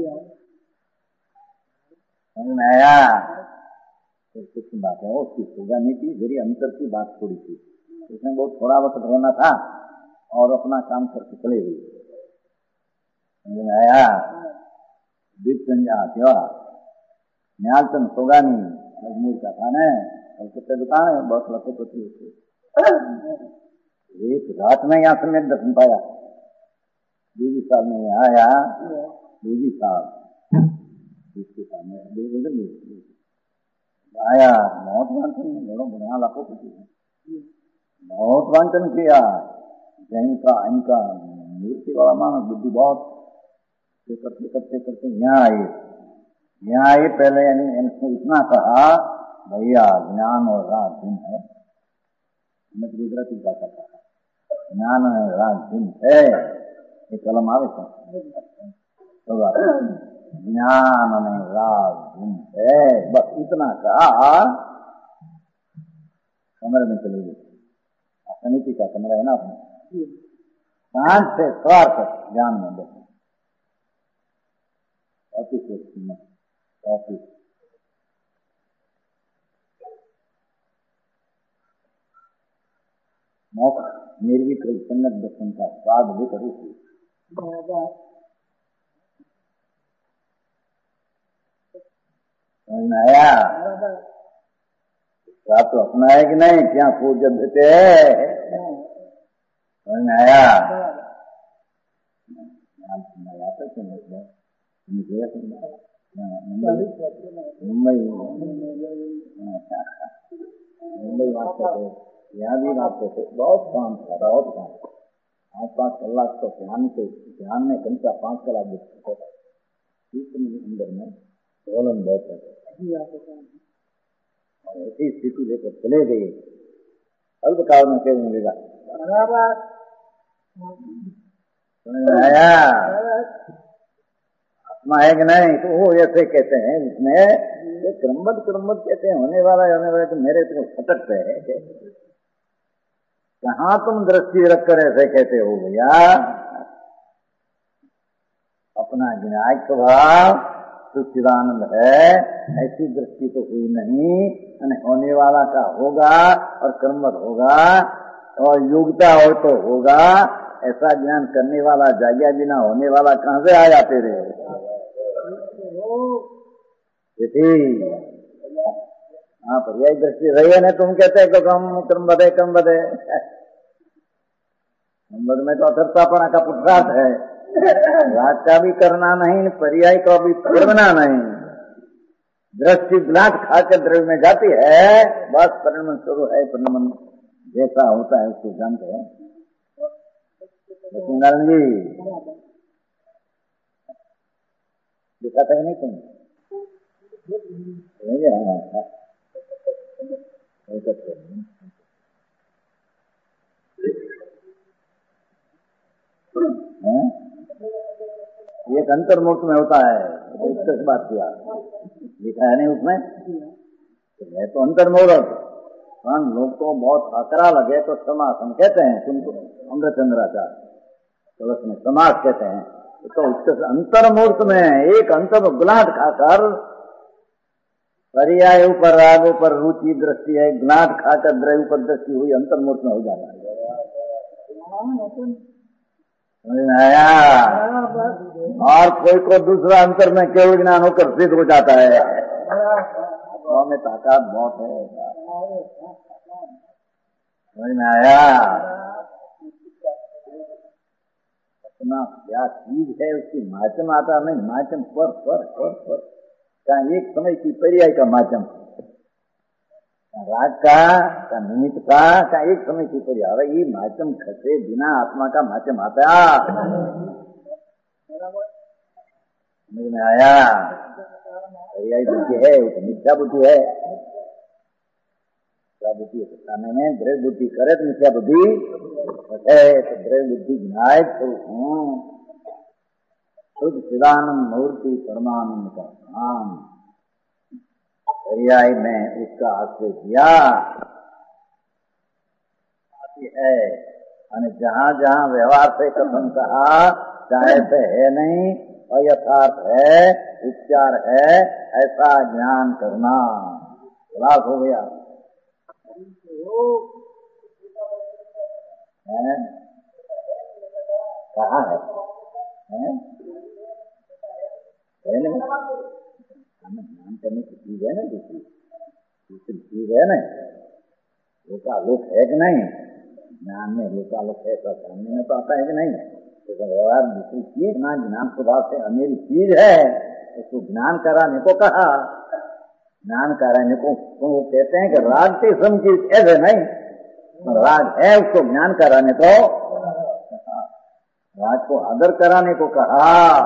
नया कुछ बात है उसकी होगा नहीं थी, मेरी अंतर की बात थोड़ी थी, उसमें बहुत थोड़ा वक्त रहना था और अपना काम करके चले गई। आया दीप संज्ञा क्या न्यालचंद सोगानी अजमेर का था न, कलकत्ते दुकान है, बहुत लखोपति होते। एक रात में यहाँ से मैं दर्शन पाया, दूजी साल में आया, दूजी साल इसके सामने आया, बहुत वांचन बढ़िया लखोपति बहुत वांचन किया, जैन का इनका मूर्ति वाला मानस बुद्धि बहुत करते करते करते यहाँ आए, यहाँ आए पहले इनको इतना कहा भैया ज्ञान और राग भिन्न है, मैं तो गुजराती भाषा कहा ज्ञान है राग भिन्न है, ये कलम आवे तो ज्ञान में राग भिन्न है, बस इतना कहा कमरे में चले गए। समिति का कमरा है ना अपना, सांझ से स्वार तक ज्ञान में बैठे ऑफिस मोक्ष निर्विकल्प संगत दर्शन का स्वाद भी करूँ आया आप तो अपना है कि नहीं, क्या फूट जब देते है आया मुंबई मुंबई मारते थे, यहाँ भी मारते थे, बहुत काम था, बहुत काम पाँच पाँच कलाक तो ध्यान के ध्यान में कम से पाँच कलाक देखते थे अंदर में बोलन बहुत है और ऐसी स्थिति लेकर चले गए। अल्पकाल में क्या मिलेगा आया आत्मा है कि नहीं, तो वो ऐसे कहते हैं उसमें ये क्रमबद्ध क्रमबद्ध कहते हैं होने वाला होने वाला, तो मेरे तो फटकते है कहाँ तुम दृष्टि रखकर ऐसे कहते हो भैया। अपना विनायक स्वभाव सच्चिदानंद है, ऐसी दृष्टि तो हुई नहीं, होने वाला का होगा और क्रमबद्ध होगा और योग्यता हो तो होगा, ऐसा ज्ञान करने वाला जागिया बिना होने वाला कहां से आ जाते रहे। हाँ पर्याय दृष्टि रही है ना, तुम कहते हैं तो कम क्रम बधे कम बधे क्रमबद्ध में तो अथर्तापना का पुरुषार्थ है, राग का भी करना नहीं, पर्याय का भी करना नहीं। दृष्टि ग्लास खाकर द्रव्य में जाती है, बस परिणमन शुरू है, परिणमन जैसा होता है उसको जानते हैं। नारायण जी दिखाता है नहीं तुम एक अंतर्मुक्त में होता है, उसके बात किया लिखा है नहीं उसमें, है तो अंतर्मुक्त। हाँ लोग को बहुत आकरा लगे तो समासम कहते हैं, तुमको अमृतचंद्राचार्य तो उसमें समास कहते हैं, तो उसके अंतर्मूर्त में एक अंतर गुलाट खाकर पर्याय ऊपर राग ऊपर रुचि दृष्टि है, गुलाट खाकर द्रव्य ऊपर दृष्टि हुई, अंतर्मूर्त में हो जाता है। आया और कोई को दूसरा अंतर में केवल ज्ञान होकर सिद्ध हो जाता है, में ताकत बहुत है। समझ में आया अपना क्या चीज है उसकी माध्यम आता नहीं, माध्यम पर पर पर पर क्या एक समय की पर्याय का माध्यम, राग का का निमित्त का का एक समय की पर्याय, ये माध्यम खसे बिना आत्मा का माध्यम आता। समझ में आया? पर्याय बुद्धि है, वो तो मिथ्या बुद्धि है। बुद्धि बताने में द्रव्य बुद्धि करे तो मिथ्या बुद्धि है, तो द्रव्य बुद्धि विनायक तो हूँ शुद्ध चिदानंद मूर्ति परमानंद का नाम पर्याय में उसका आश्रय किया है। और जहाँ जहाँ व्यवहार से कथन कहा चाहे से है नहीं, अयथार्थ है, उपचार है, ऐसा ज्ञान करना लाभ हो गया। कहा है, है? है नहीं ध्यान करने की चीज है ना, दूसरी दूसरी चीज है ना, लोकालोक है कि नहीं, ज्ञान में लोकालोक है तो सामने में तो आता है कि नहीं, तो व्यवहार दूसरी चीज ना ज्ञान स्वभाव से अमेरी चीज है, उसको ज्ञान कराने को कहा। ज्ञान कराने को तो वो कहते हैं कि राग से सम चीज ऐसे नहीं, राग है उसको ज्ञान कराने को, राग को आदर कराने को कहा।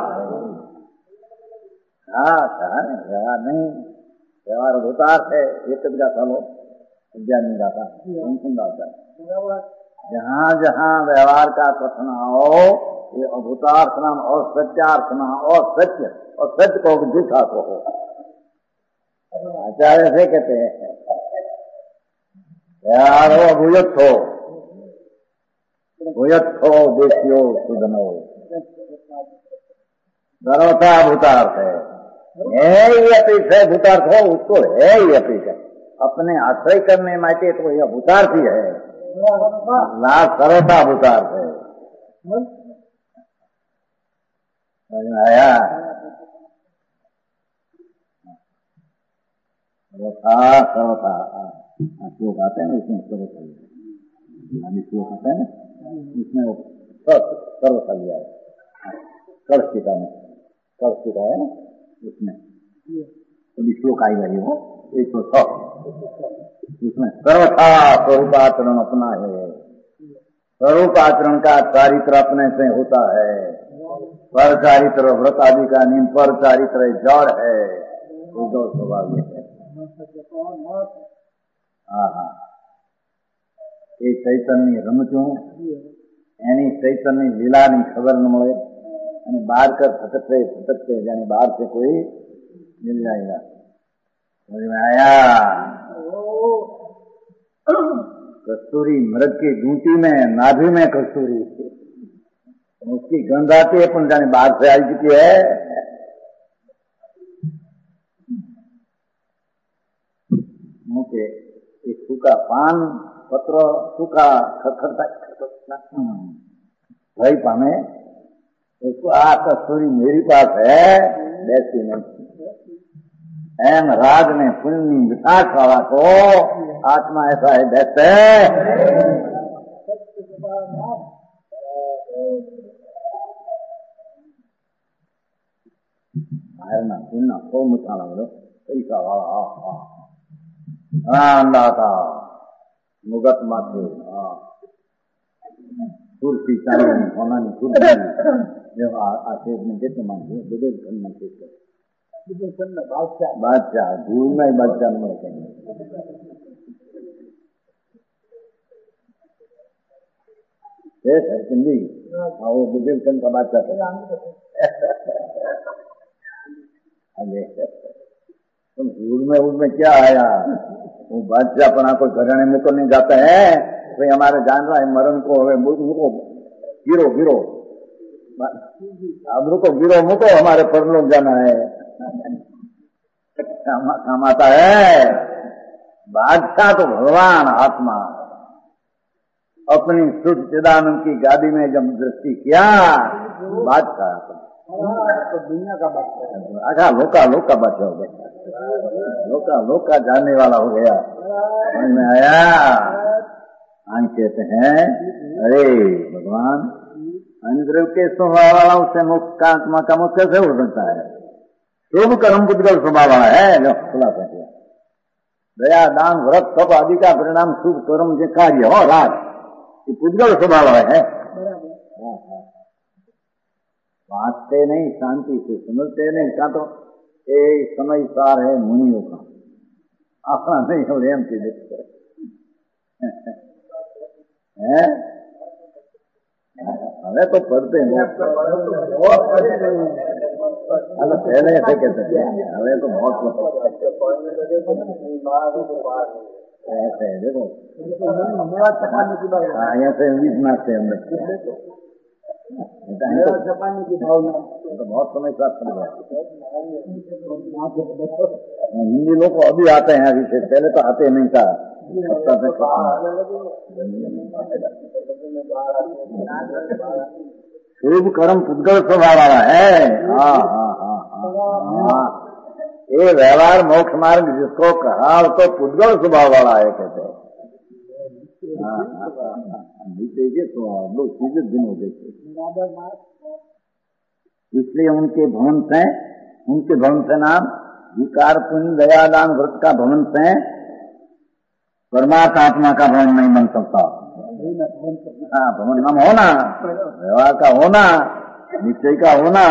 हाँ कहा नहीं, व्यवहार नहीं, व्यवहार अभूतार्थ है, एक गाता लो ज्ञानी गाता सुन गाता है। जहाँ जहाँ व्यवहार का कथन हो ये अभूतार्थ नाम और सत्यार्थ नाम और सत्य और सत्य को झूठा को हो, आचार्य से कहते हैं व्यवहार हो अभुयुक्त हो, भूयत्थो देश्यो सुधनो सर्वथा भूतार्थ है। है ही अपेक्ष है भूतार्थ हो, उसको है ही अपेक्ष है। अपने आश्रय करने माटे तो यह भूतार्थ ही है, लाभ सर्वथा भूतार्थ है। आया सर्वथा सर्वथा श्लोक आते हैं ना, उसमें सर्वथा श्लोक आता है ना, इसमें वो सर्वथा लिया है। कर्षिका में कर्षिका है ना, उसमें तो श्लोक आएगा ये वो एक सौ छह, उसमें सर्वथा स्वरूपाचरण अपना है। स्वरूपाचरण का चारित्र अपने से होता है। पर चारित्र व्रत आदि का नियम पर चारित्र जड़ है, वो दो स्वभाव है। हाँ, એ ચૈતન્ય રમતું એની ચૈતન્ય લીલાની ખબર ન મળે અને બહાર કર ભટકતે ભટકતે જાણે બહાર से कोई मिल जाएगा। समझ में आया? कस्तूरी मृग की घूंटी में नाभि में कस्तूरी, उसकी गंध आती है पण जाने बाहर से आई चुकी है। मुझे एक सूखा पान पत्र सूखा खरखरता भाई पाने उसको आ कस्तूरी मेरी पास है वैसी नहीं। एम राज ने पुण्य मिठास वाला को आत्मा ऐसा है वैसे पुण्य को मिठा लग पैसा वाला अंदाता मुगत माथे कुर्सी चांदी सोनानी कुर्सी जो आखेर में कितने मानते बुजुर्ग खंड में बादशाह बादशाह भूल में बादशाह में है हिंदी वो बुजुर्ग खंड का बादशाह तो भूल में उसमें क्या आया? वो बादशाह अपना कोई घराने में तो नहीं जाता है भाई हमारे जान रहा है मरण को मुको गिरो गिरो अब रुको गिरो मुको हमारे परलोक जाना है काम आता है। बादशाह तो भगवान आत्मा अपनी शुद्ध चिदानंद की गादी में जब दृष्टि किया बादशाह तो दुनिया का बादशाह अच्छा लोका लोका बादशाह हो गया, लोका लोका जानने वाला हो गया। समझ में आया? हम कहते हैं अरे भगवान अंदर के स्वभाव वाला उससे मुक्त का आत्मा का मुक्त कैसे हो सकता है? शुभ कर्म पुद्गल स्वभाव वाला है जो खुलासा किया। दया दान व्रत सब आदि का परिणाम शुभ कर्म के कार्य हो रात पुद्गल स्वभाव है। बांटते नहीं शांति से समझते नहीं का तो ये समय सार है मुनियों का अपना नहीं हो एम की देखते हैं। हमें तो पढ़ते हैं पहले ऐसे कहते हैं हमें तो बहुत ऐसे है देखो ऐसे इंग्लिश मारते हैं जापानी की भावना तो बहुत समय साथ चल गया। हिंदी लोग को अभी आते हैं अभी से, पहले तो आते नहीं था। शुभ कर्म पुद्गल स्वभाव वाला है। हाँ हाँ हाँ हाँ ये व्यवहार मोक्ष मार्ग जिसको कहा तो पुद्गल स्वभाव वाला है कहते हैं। हाँ हाँ हाँ देखिए स्वभाव लोग चीजें दिन हो देखिए इसलिए उनके भवन से उनके भवन से नाम विकार पुण्य दयादान व्रत का भवन से परमात्मा आत्मा का भवन नहीं बन सकता। हाँ भवन नाम होना व्यवहार का होना निश्चय का होना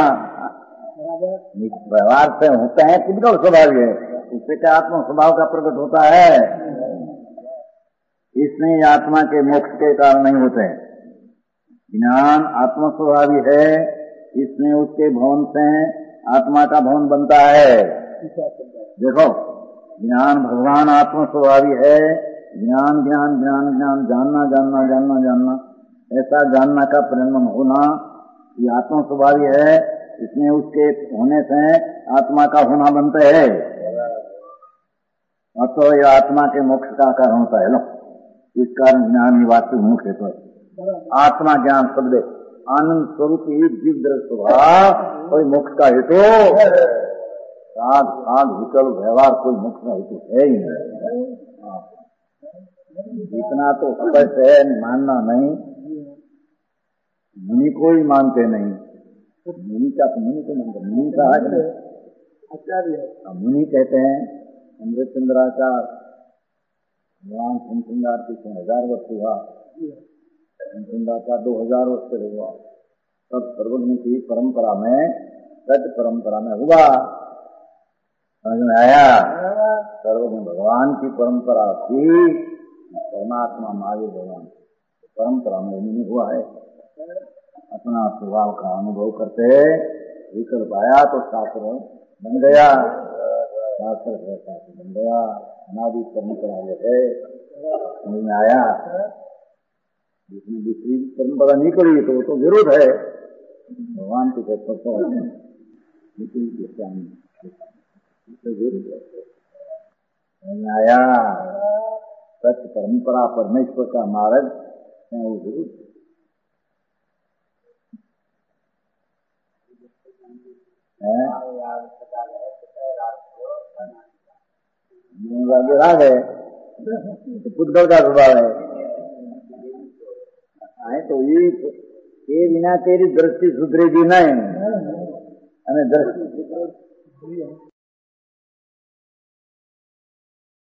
व्यवहार से होता है पुद्गल स्वभाव है उससे क्या आत्मा स्वभाव का प्रकट होता है। इसलिए आत्मा के मोक्ष के कारण नहीं होते। ज्ञान आत्म स्वभावी है इसलिए उसके भवन से आत्मा का भवन बनता है। देखो ज्ञान भगवान आत्म स्वभावी है। ज्ञान ज्ञान ज्ञान ज्ञान जानना जानना जानना जानना ऐसा जानना का परिणाम होना ये आत्मा स्वभावी है, इसमें उसके होने से आत्मा का होना बनता है। और तो ये आत्मा के मोक्ष का कारण होता है। लो इस कारण ज्ञान वास्तविक मुख्य हेतु है। आत्मा ज्ञान शब्द आनंद स्वरूप ही जीव दृढ़ स्वभाव कोई मोक्ष का हेतु, साध साध विकल व्यवहार कोई मोक्ष का हेतु है ही नहीं। इतना तो स्पष्ट है, मानना नहीं। मुनि को ही मानते नहीं। मुनि का तो मुनि को मानते, मुनि का है नहीं। आचार्य मुनि कहते हैं अमृत चंद्राचार्य भगवान सुंदर की हजार वर्ष हुआ, सुंदराचार्य दो हजार वर्ष से हुआ। तब सर्वज्ञ की परंपरा में सत्य परंपरा में हुआ, समझ में आया। सर्वज्ञ भगवान की परंपरा थी, परमात्मा महावीर भगवान परंपरा में नहीं हुआ है। अपना स्वभाव का अनुभव करते विकल्प आया तो शास्त्र बन गया, शास्त्र शास्त्र बन गया। अनादि परंपरा जो है समझ में आया। जिसमें दूसरी परंपरा निकली तो वो तो विरोध है भगवान के तत्व में आया। सत्य परंपरा परमेश्वर का मार्ग है, वो विरुद्ध राग है, पुद्गल का स्वभाव है। तो ये बिना तेरी दृष्टि सुधरेगी नहीं, दृष्टि